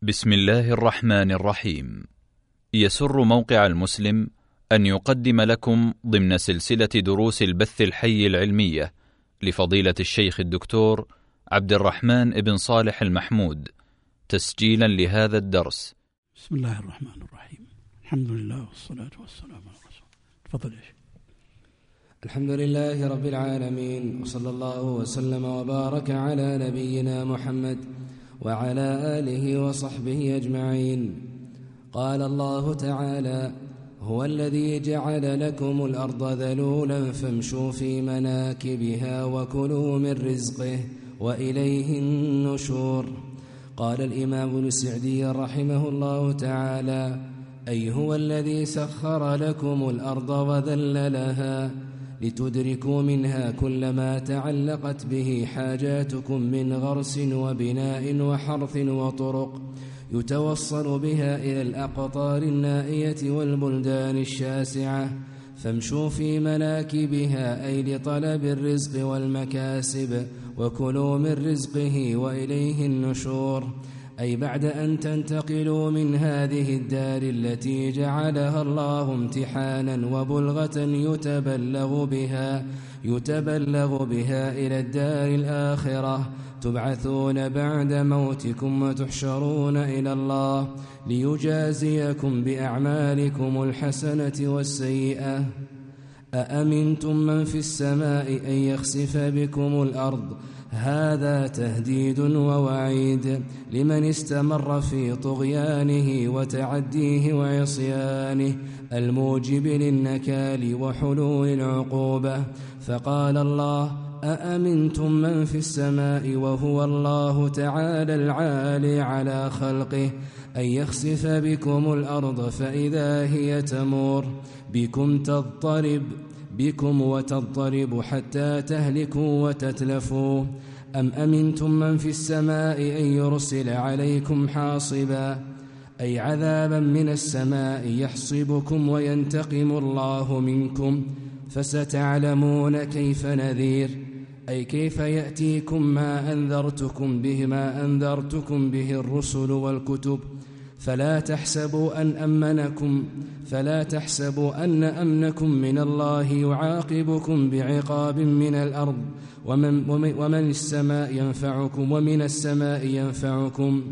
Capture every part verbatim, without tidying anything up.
بسم الله الرحمن الرحيم. يسر موقع المسلم أن يقدم لكم ضمن سلسلة دروس البث الحي العلمية لفضيلة الشيخ الدكتور عبد الرحمن بن صالح المحمود تسجيلا لهذا الدرس. بسم الله الرحمن الرحيم. الحمد لله والصلاة والسلام على رسول الله. تفضل يا شيخ. الحمد لله رب العالمين، وصلى الله وسلم وبارك على نبينا محمد وعلى آله وصحبه أجمعين. قال الله تعالى: هو الذي جعل لكم الأرض ذلولا فامشوا في مناكبها وكلوا من رزقه وإليه النشور. قال الإمام ابن السعدي رحمه الله تعالى: أي هو الذي سخر لكم الأرض وذللها لتدركوا منها كل ما تعلقت به حاجاتكم من غرس وبناء وحرث وطرق يتوصل بها إلى الأقطار النائية والبلدان الشاسعة، فامشوا في مناكبها أي لطلب الرزق والمكاسب، وكلوا من رزقه وإليه النشور، أي بعد أن تنتقلوا من هذه الدار التي جعلها الله امتحانا وبلغة يتبلغ بها يتبلغ بها إلى الدار الآخرة، تبعثون بعد موتكم وتحشرون إلى الله ليجازيكم بأعمالكم الحسنة والسيئة. أأمنتم من في السماء أن يخسف بكم الأرض؟ هذا تهديد ووعيد لمن استمر في طغيانه وتعديه وعصيانه الموجب للنكال وحلول العقوبة. فقال الله: أأمنتم من في السماء، وهو الله تعالى العالي على خلقه، أن يخسف بكم الأرض فإذا هي تمور بكم تضطرب بكم وتضطرب حتى تهلكوا وتتلفوا. أم أمنتم من في السماء أن يرسل عليكم حاصبا، أي عذابا من السماء يحصبكم وينتقم الله منكم، فستعلمون كيف نذير، أي كيف يأتيكم ما أنذرتكم به ما أنذرتكم به الرسل والكتب. فلا تحسبوا أن أمنكم فلا تحسبوا أن أمنكم من الله يعاقبكم بعقاب من الأرض ومن, ومن السماء ينفعكم ومن السماء ينفعكم،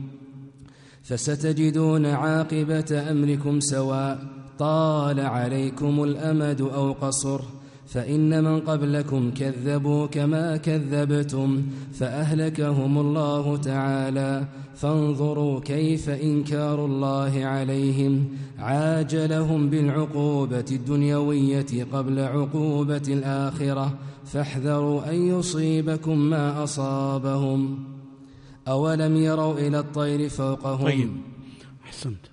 فستجدون عاقبة أمركم سواء، طال عليكم الأمد أو قصر، فإن من قبلكم كذبوا كما كذبتم فأهلكهم الله تعالى. فانظروا كيف إنكار الله عليهم عاجلهم بالعقوبة الدنيوية قبل عقوبة الآخرة، فاحذروا أن يصيبكم ما أصابهم. أولم يروا إلى الطير فوقهم. طيب، أحسنت.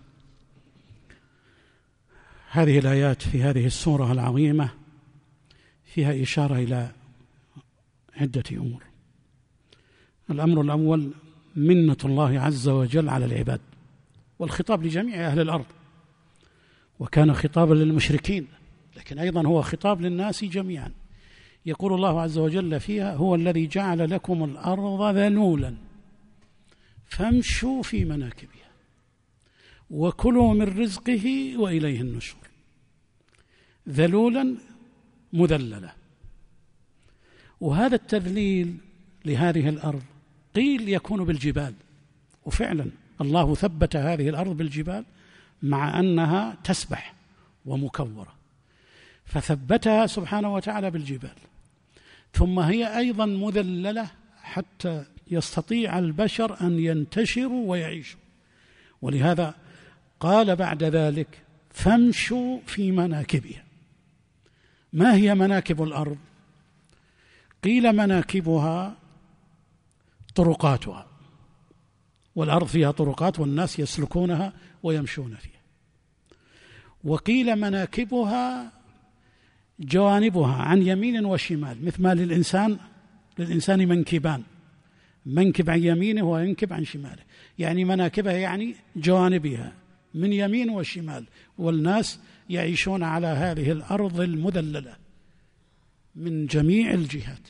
هذه الآيات في هذه السورة العظيمة فيها إشارة إلى عدة أمور. الأمر الأول منة الله عز وجل على العباد، والخطاب لجميع أهل الأرض، وكان خطابا للمشركين لكن أيضا هو خطاب للناس جميعا. يقول الله عز وجل فيها: هو الذي جعل لكم الأرض ذلولا فامشوا في مناكبها وكلوا من رزقه وإليه النشور. ذلولا مذللة، وهذا التذليل لهذه الأرض قيل يكون بالجبال، وفعلا الله ثبت هذه الأرض بالجبال مع أنها تسبح ومكورة، فثبتها سبحانه وتعالى بالجبال، ثم هي أيضا مذللة حتى يستطيع البشر أن ينتشروا ويعيشوا. ولهذا قال بعد ذلك: فامشوا في مناكبها. ما هي مناكب الأرض؟ قيل مناكبها طرقاتها، والأرض فيها طرقات والناس يسلكونها ويمشون فيها. وقيل مناكبها جوانبها عن يمين وشمال، مثل ما للإنسان للإنسان منكبان، منكب عن يمينه وينكب عن شماله، يعني مناكبها يعني جوانبها من يمين وشمال، والناس يعيشون على هذه الأرض المذللة من جميع الجهات.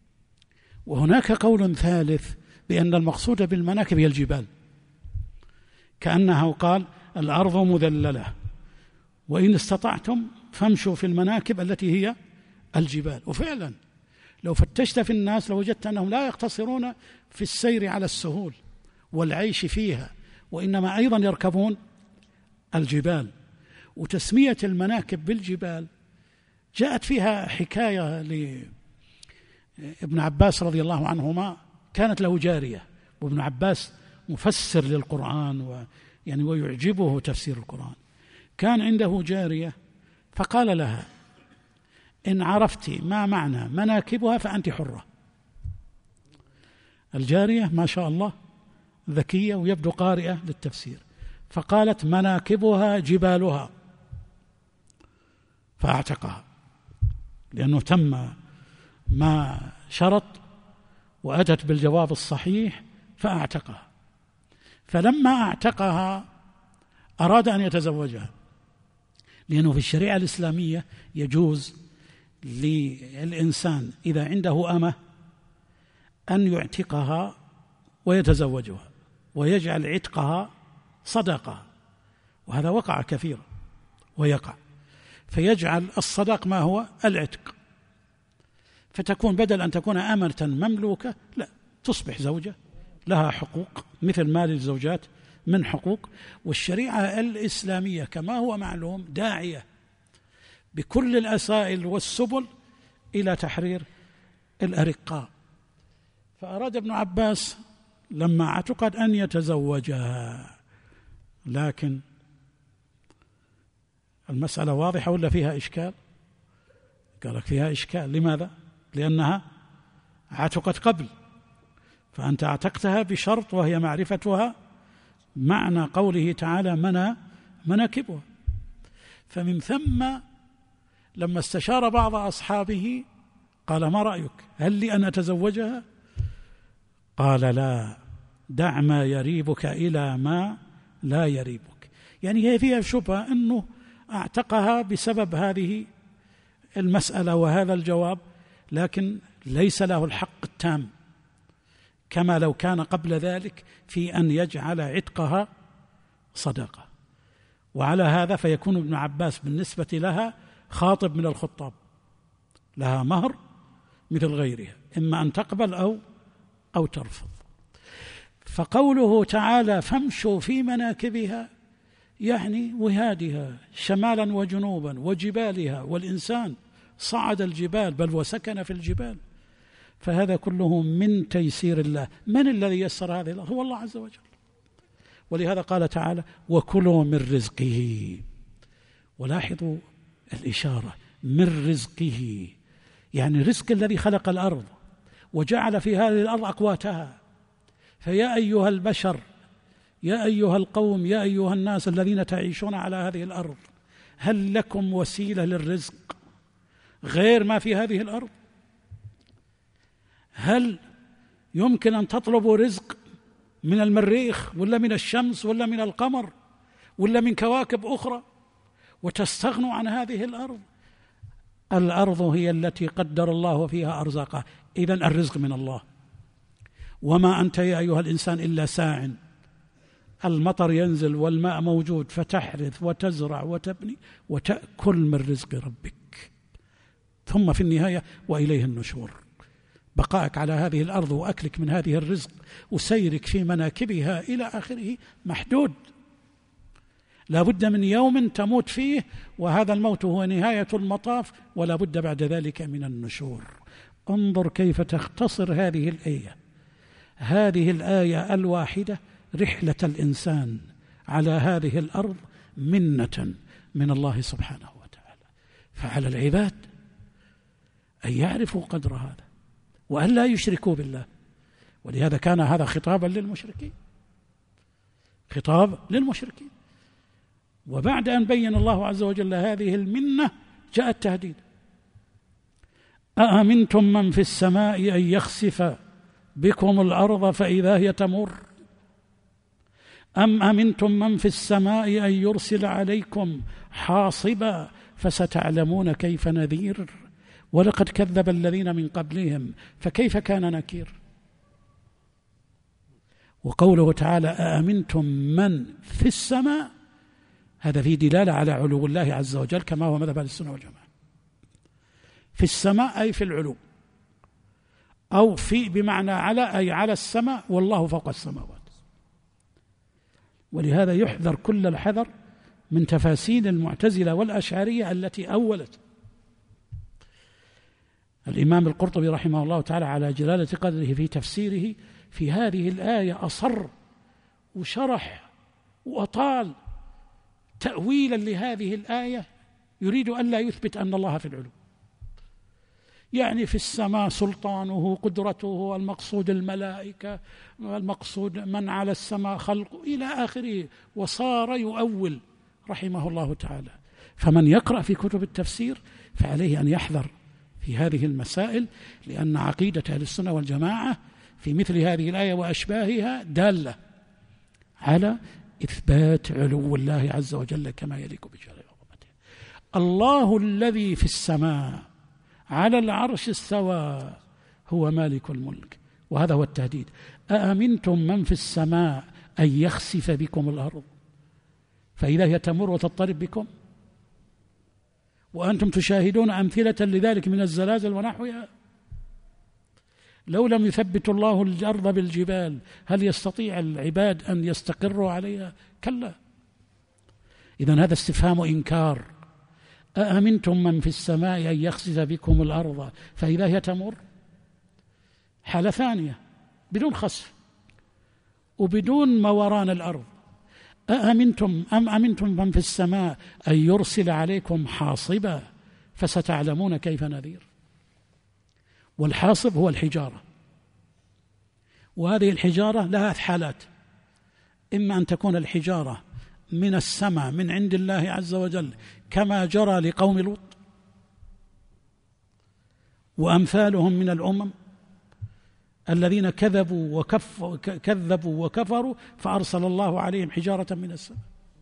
وهناك قول ثالث بأن المقصود بالمناكب هي الجبال، كأنه قال الأرض مذللة وإن استطعتم فامشوا في المناكب التي هي الجبال. وفعلا لو فتشت في الناس لوجدت أنهم لا يقتصرون في السير على السهول والعيش فيها، وإنما أيضا يركبون الجبال. وتسمية المناكب بالجبال جاءت فيها حكاية لابن عباس رضي الله عنهما، كانت له جارية، وابن عباس مفسر للقرآن ويعني ويعجبه تفسير القرآن. كان عنده جارية فقال لها إن عرفت ما معنى مناكبها فأنت حرة. الجارية ما شاء الله ذكية ويبدو قارئة للتفسير، فقالت مناكبها جبالها، فأعتقها لأنه تم ما شرط وأتت بالجواب الصحيح فأعتقها. فلما أعتقها أراد أن يتزوجها، لأنه في الشريعة الإسلامية يجوز للإنسان إذا عنده أمة أن يعتقها ويتزوجها ويجعل عتقها صدقة، وهذا وقع كثيرا ويقع، فيجعل الصدق ما هو العتق، فتكون بدل أن تكون أمة مملوكة لا تصبح زوجة لها حقوق مثل ما للزوجات من حقوق. والشريعة الإسلامية كما هو معلوم داعية بكل الأسائل والسبل إلى تحرير الأرقاء. فأراد ابن عباس لما اعتقد أن يتزوجها، لكن المسألة واضحة ولا فيها إشكال؟ قال لك فيها إشكال. لماذا؟ لأنها اعتقت قبل، فأنت اعتقتها بشرط وهي معرفتها معنى قوله تعالى منا مناكبها. فمن ثم لما استشار بعض أصحابه قال ما رأيك؟ هل لي أن أتزوجها؟ قال لا، دع ما يريبك إلى ما لا يريبك. يعني هي فيها شبهة أنه اعتقها بسبب هذه المسألة وهذا الجواب، لكن ليس له الحق التام كما لو كان قبل ذلك في أن يجعل عتقها صدقة. وعلى هذا فيكون ابن عباس بالنسبة لها خاطب من الخطاب، لها مهر مثل غيرها، إما أن تقبل أو أو ترفض. فقوله تعالى فامشوا في مناكبها يعني وهادها شمالا وجنوبا وجبالها، والإنسان صعد الجبال بل وسكن في الجبال، فهذا كله من تيسير الله. من الذي يسر هذه الأرض؟ هو الله عز وجل. ولهذا قال تعالى وكلوا من رزقه. ولاحظوا الإشارة من رزقه، يعني رزق الذي خلق الأرض وجعل في هذه الأرض أقواتها. فيا أيها البشر، يا أيها القوم، يا أيها الناس الذين تعيشون على هذه الأرض، هل لكم وسيلة للرزق غير ما في هذه الأرض؟ هل يمكن أن تطلبوا رزق من المريخ ولا من الشمس ولا من القمر ولا من كواكب أخرى وتستغنوا عن هذه الأرض؟ الأرض هي التي قدر الله فيها أرزاقها، إذن الرزق من الله. وما أنت يا أيها الإنسان إلا ساع، المطر ينزل والماء موجود فتحرث وتزرع وتبني وتأكل من رزق ربك، ثم في النهاية وإليه النشور. بقائك على هذه الأرض وأكلك من هذه الرزق وسيرك في مناكبها إلى آخره محدود، لا بد من يوم تموت فيه، وهذا الموت هو نهاية المطاف، ولا بد بعد ذلك من النشور. انظر كيف تختصر هذه الآية، هذه الآية الواحدة رحلة الإنسان على هذه الأرض منة من الله سبحانه وتعالى. فعلى العباد أن يعرفوا قدر هذا وأن لا يشركوا بالله. ولهذا كان هذا خطابا للمشركين، خطاب للمشركين. وبعد أن بين الله عز وجل هذه المنة جاء التهديد: أأمنتم من في السماء أن يخسف بكم الأرض فإذا هي تمر أم أمنتم من في السماء أن يرسل عليكم حاصبا فستعلمون كيف نذير ولقد كذب الذين من قبلهم فكيف كان نكير. وقوله تعالى أأمنتم من في السماء، هذا فيه دلالة على علو الله عز وجل كما هو مذهب أهل السنة والجماعة. في السماء أي في العلو، أو في بمعنى على أي على السماء، والله فوق السماوات. ولهذا يحذر كل الحذر من تفاسير المعتزلة والأشعرية التي أولت. الإمام القرطبي رحمه الله تعالى على جلالة قدره في تفسيره في هذه الآية أصر وشرح وأطال تأويلا لهذه الآية، يريد أن لا يثبت أن الله في العلو، يعني في السماء سلطانه قدرته، المقصود الملائكة، المقصود من على السماء خلقه إلى آخره، وصار يؤول رحمه الله تعالى. فمن يقرأ في كتب التفسير فعليه أن يحذر في هذه المسائل، لأن عقيدة أهل السنة والجماعة في مثل هذه الآية وأشباهها دالة على إثبات علو الله عز وجل كما يليق بجلاله وعظمته. الله الذي في السماء على العرش استوى هو مالك الملك، وهذا هو التهديد. أأمنتم من في السماء أن يخسف بكم الأرض فإذا هي تمر وتضطرب بكم وأنتم تشاهدون أمثلة لذلك من الزلازل ونحوها. لو لم يثبت الله الأرض بالجبال هل يستطيع العباد أن يستقروا عليها؟ كلا. إذن هذا استفهام إنكار. أأمنتم من في السماء أن يخسف بكم الأرض فإذا هي تمر، حالة ثانية بدون خسف وبدون موران الأرض. أأمنتم أم أمنتم من في السماء أن يرسل عليكم حاصبا فستعلمون كيف نذير. والحاصب هو الحجارة، وهذه الحجارة لها حالات، إما أن تكون الحجارة من السماء من عند الله عز وجل كما جرى لقوم لوط وأمثالهم من الأمم الذين كذبوا وكف كذبوا وكفروا فأرسل الله عليهم حجارة من السماء،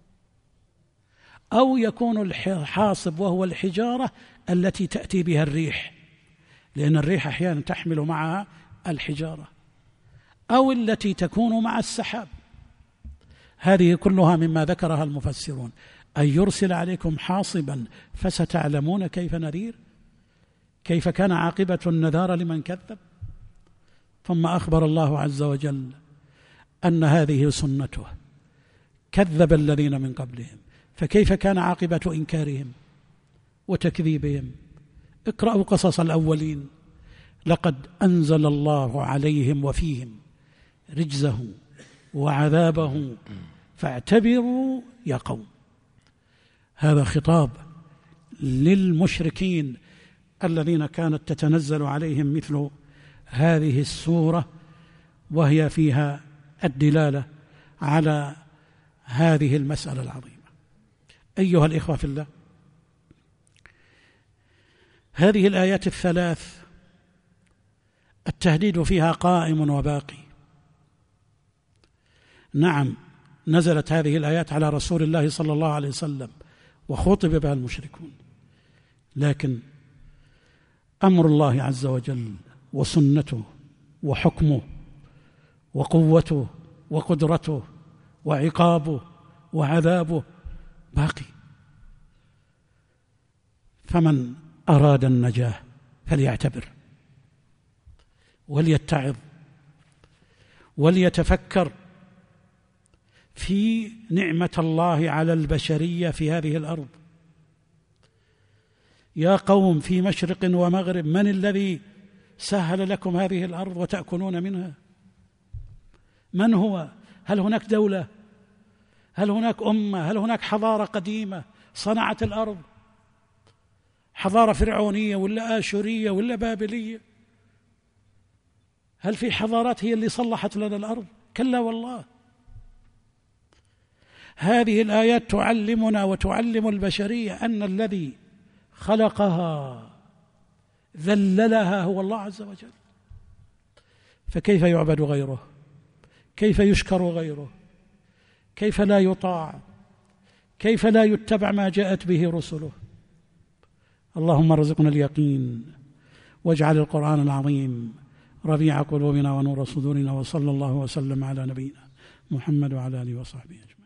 أو يكون الحاصب وهو الحجارة التي تأتي بها الريح، لأن الريح أحيانا تحمل معها الحجارة، أو التي تكون مع السحاب. هذه كلها مما ذكرها المفسرون. أن يرسل عليكم حاصبا فستعلمون كيف نذير، كيف كان عاقبة النذار لمن كذب. ثم أخبر الله عز وجل أن هذه سنته، كذب الذين من قبلهم فكيف كان عاقبة إنكارهم وتكذيبهم. اقرأوا قصص الأولين، لقد أنزل الله عليهم وفيهم رجزه وعذابه فاعتبروا يا قوم. هذا خطاب للمشركين الذين كانت تتنزل عليهم مثل هذه السورة، وهي فيها الدلالة على هذه المسألة العظيمة. أيها الإخوة في الله، هذه الآيات الثلاث التهديد فيها قائم وباقي. نعم، نزلت هذه الآيات على رسول الله صلى الله عليه وسلم وخطب بها المشركون، لكن أمر الله عز وجل وسنته وحكمه وقوته وقدرته وعقابه وعذابه باقي. فمن أراد النجاة فليعتبر وليتعظ وليتفكر في نعمة الله على البشرية في هذه الأرض. يا قوم في مشرق ومغرب، من الذي سهل لكم هذه الأرض وتأكلون منها؟ من هو؟ هل هناك دولة؟ هل هناك أمة؟ هل هناك حضارة قديمة صنعت الأرض؟ حضارة فرعونية ولا آشورية ولا بابلية؟ هل في حضارات هي اللي صلحت لنا الأرض؟ كلا والله. هذه الآيات تعلمنا وتعلم البشرية أن الذي خلقها ذللها هو الله عز وجل، فكيف يعبد غيره؟ كيف يشكر غيره؟ كيف لا يطاع؟ كيف لا يتبع ما جاءت به رسله؟ اللهم ارزقنا اليقين، واجعل القرآن العظيم ربيع قلوبنا ونور صدورنا، وصلى الله وسلم على نبينا محمد وعلى آله وصحبه أجمعين.